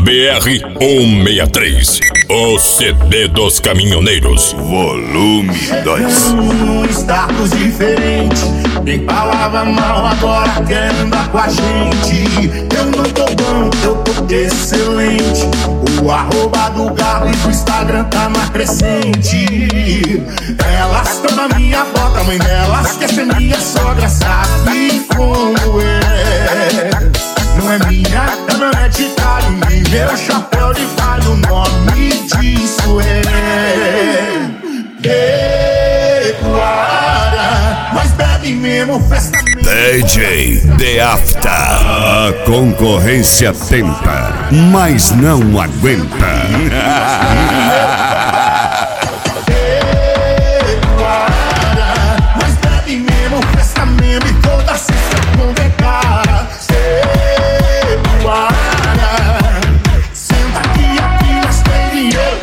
BR-163, o CD dos caminhoneiros, volume 2. Num status diferente, quem falava mal agora quer andar com a gente. Eu não tô bom, eu tô excelente. O arroba do Galo e do Instagram tá na crescente. Elas tão na minha bota, mãe delas quer ser minha sogra, sabe como é? Não é minha caminhonete caro, nem meu chapéu de palha, o nome disso é Pecuária. Mas bebe mesmo, festa mesmo. DJ The After. A concorrência tenta, mas não aguenta. Mas bebe mesmo, festa mesmo, e toda sexta com cara. Senta aqui, nós tem dinheiro.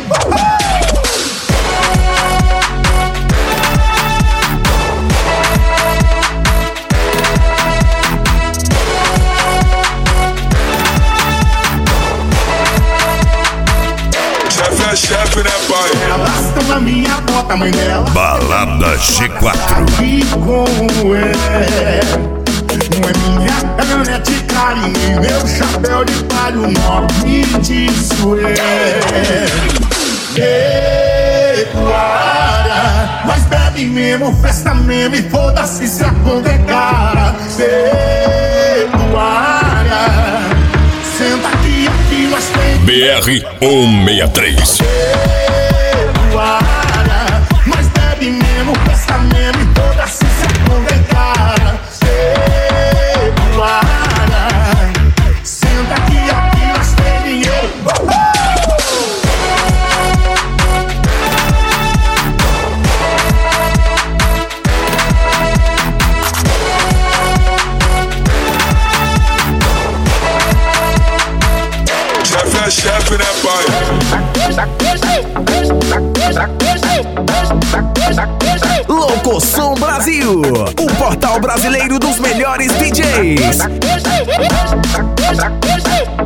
Chefe é chefe, né, pai? Elas tão na minha bota, mãe dela. Balada G4. Sabe como é? Não é minha caminhonete cara, nem meu chapéu de palha, o nome disso é Pecuária. Mas bebe mesmo, festa mesmo, e foda-se se a conta é cara. Pecuária. Senta aqui, nós tem BR-163. Pecuária. Mas bebe mesmo, festa mesmo, e foda-se se a conta é cara. Pecuária. Senta aqui, nós tem dinheiro. Chefe é chefe, né, pai? Locoção Brasil, o portal brasileiro dos melhores DJs.